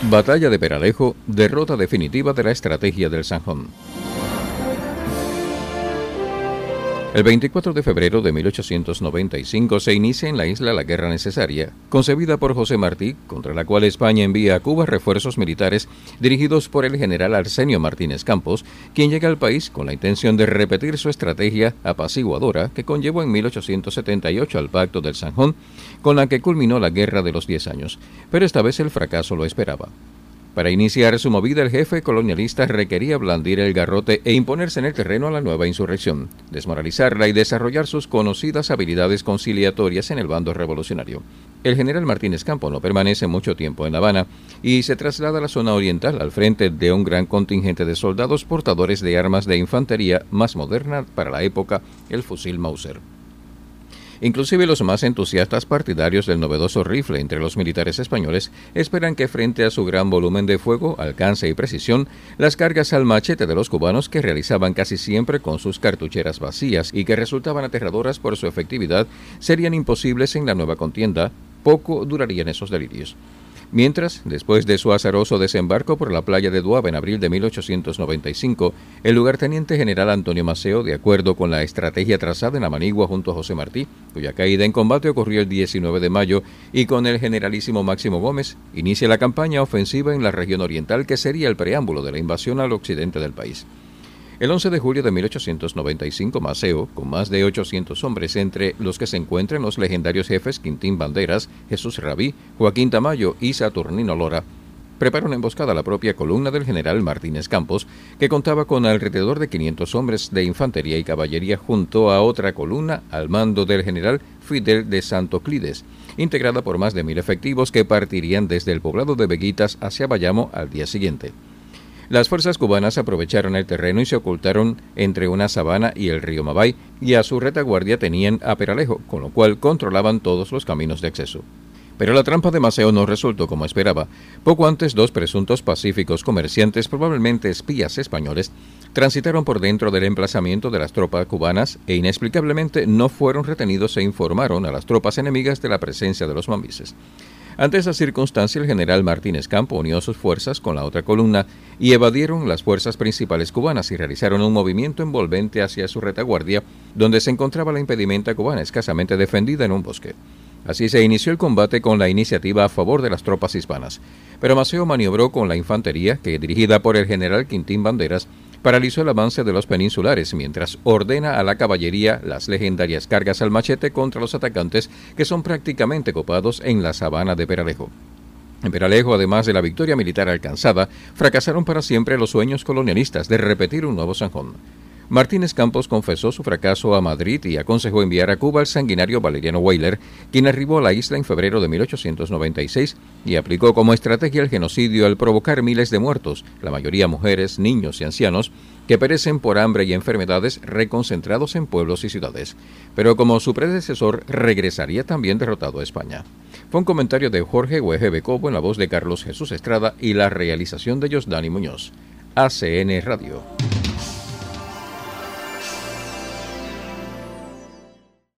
Batalla de Peralejo, derrota definitiva de la estrategia del Sanjón. El 24 de febrero de 1895 se inicia en la isla la Guerra Necesaria, concebida por José Martí, contra la cual España envía a Cuba refuerzos militares dirigidos por el general Arsenio Martínez Campos, quien llega al país con la intención de repetir su estrategia apaciguadora que conllevó en 1878 al Pacto del Sanjón, con la que culminó la Guerra de los 10 años, pero esta vez el fracaso lo esperaba. Para iniciar su movida, el jefe colonialista requería blandir el garrote e imponerse en el terreno a la nueva insurrección, desmoralizarla y desarrollar sus conocidas habilidades conciliatorias en el bando revolucionario. El general Martínez Campos no permanece mucho tiempo en La Habana y se traslada a la zona oriental al frente de un gran contingente de soldados portadores de armas de infantería más moderna para la época, el fusil Mauser. Inclusive los más entusiastas partidarios del novedoso rifle entre los militares españoles esperan que frente a su gran volumen de fuego, alcance y precisión, las cargas al machete de los cubanos, que realizaban casi siempre con sus cartucheras vacías y que resultaban aterradoras por su efectividad, serían imposibles en la nueva contienda. Poco durarían esos delirios. Mientras, después de su azaroso desembarco por la playa de Duaba en abril de 1895, el lugarteniente general Antonio Maceo, de acuerdo con la estrategia trazada en la Manigua junto a José Martí, cuya caída en combate ocurrió el 19 de mayo, y con el generalísimo Máximo Gómez, inicia la campaña ofensiva en la región oriental, que sería el preámbulo de la invasión al occidente del país. El 11 de julio de 1895, Maceo, con más de 800 hombres, entre los que se encuentran los legendarios jefes Quintín Banderas, Jesús Rabí, Joaquín Tamayo y Saturnino Lora, prepara una emboscada a la propia columna del general Martínez Campos, que contaba con alrededor de 500 hombres de infantería y caballería, junto a otra columna al mando del general Fidel de Santoclides, integrada por más de 1000 efectivos que partirían desde el poblado de Veguitas hacia Bayamo al día siguiente. Las fuerzas cubanas aprovecharon el terreno y se ocultaron entre una sabana y el río Mabay, y a su retaguardia tenían a Peralejo, con lo cual controlaban todos los caminos de acceso. Pero la trampa de Maceo no resultó como esperaba. Poco antes, 2 presuntos pacíficos comerciantes, probablemente espías españoles, transitaron por dentro del emplazamiento de las tropas cubanas e inexplicablemente no fueron retenidos e informaron a las tropas enemigas de la presencia de los mambises. Ante esa circunstancia, el general Martínez Campos unió sus fuerzas con la otra columna y evadieron las fuerzas principales cubanas y realizaron un movimiento envolvente hacia su retaguardia, donde se encontraba la impedimenta cubana escasamente defendida en un bosque. Así se inició el combate con la iniciativa a favor de las tropas hispanas, pero Maceo maniobró con la infantería que, dirigida por el general Quintín Banderas, paralizó el avance de los peninsulares, mientras ordena a la caballería las legendarias cargas al machete contra los atacantes, que son prácticamente copados en la sabana de Peralejo. En Peralejo, además de la victoria militar alcanzada, fracasaron para siempre los sueños colonialistas de repetir un nuevo Sanjón. Martínez Campos confesó su fracaso a Madrid y aconsejó enviar a Cuba al sanguinario Valeriano Weyler, quien arribó a la isla en febrero de 1896 y aplicó como estrategia el genocidio al provocar miles de muertos, la mayoría mujeres, niños y ancianos, que perecen por hambre y enfermedades, reconcentrados en pueblos y ciudades. Pero como su predecesor, regresaría también derrotado a España. Fue un comentario de Jorge Hueje Cobo en la voz de Carlos Jesús Estrada y la realización de Yosdani Muñoz. ACN Radio.